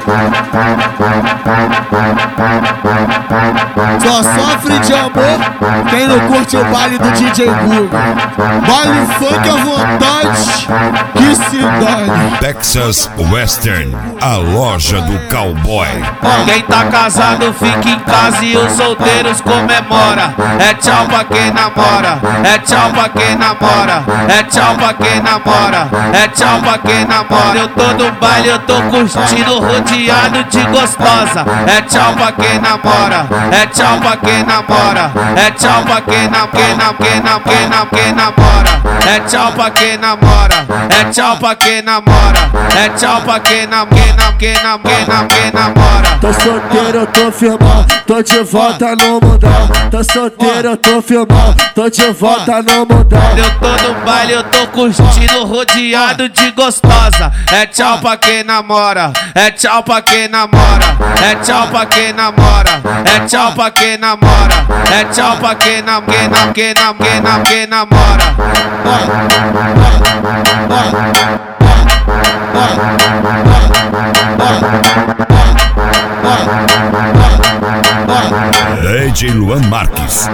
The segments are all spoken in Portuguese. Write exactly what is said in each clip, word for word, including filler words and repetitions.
Só sofre de amor quem não curte o baile do D J Guga. Baile funk à vontade, que se dane. Texas Western, a loja do cowboy. Quem tá casado fica em casa e os solteiros comemora. É tchau pra quem namora, é tchau pra quem namora, é tchau pra quem namora, é tchau pra quem namora. Eu tô no baile, eu tô curtindo, rodeado de gostosa. É tchau pra quem namora, é tchau pra quem namora, é tchau pra quem nam, quem nam, quem nam, quem nam, quem namora. É tchau pra quem namora, é tchau pra quem namora, é tchau pra quem nam, quem nam, quem nam, quem nam, quem namora. Tô solteiro, eu tô firmão, tô de volta no mundão. Tô solteiro, eu tô firmão, tô de volta no mundão. Eu tô no baile, eu tô curtindo, rodeado de gostosa. É tchau pra quem namora, é tchau pra quem namora, é tchau pra quem namora, é tchau pra quem namora, é tchau pra quem nam, quem nam, quem nam, quem nam, quem namora. D J Luan Marques.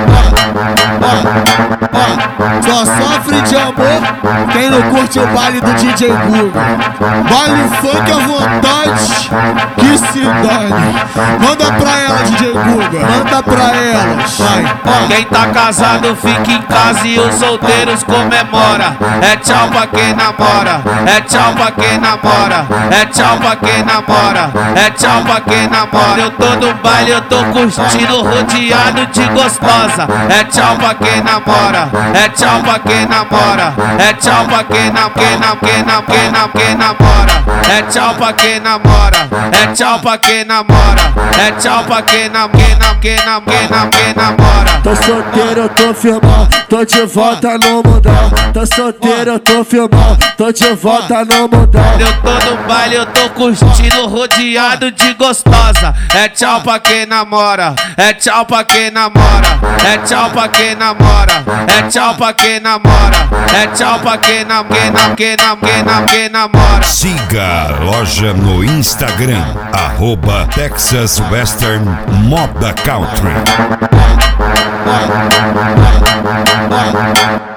Só sofre de amor quem não curte o baile do D J Guga. Baile funk à vontade, que se dane. Manda pra ela, D J Guga, manda pra ela, vai. Quem tá casado fica em casa e os solteiros comemora. É tchau pra quem namora, é tchau pra quem namora, é tchau pra quem namora, é tchau pra quem namora. Eu tô no baile, eu tô curtindo, rodeado de gostosa. É tchau pra quem namora, é tchau pra quem namora, é tchau pra quem nam, quem nam, quem nam, quem nam, quem namora. É tchau pra quem namora, é tchau pra quem namora, é tchau pra quem nam, quem nam, quem nam, quem nam, quem namora. Tô solteiro, eu tô firmão, tô de volta no mundão. Tô solteiro, eu tô firmão, tô de volta no mundão. Eu tô no baile, eu tô curtindo, rodeado de gostosa. É tchau pra quem namora, é tchau pra quem namora, é tchau pra quem namora, é tchau pra quem namora, é tchau pra quem nam, quem nam, quem nam, quem nam, quem namora. Siga a loja no Instagram, arroba Texas Western Moda Country.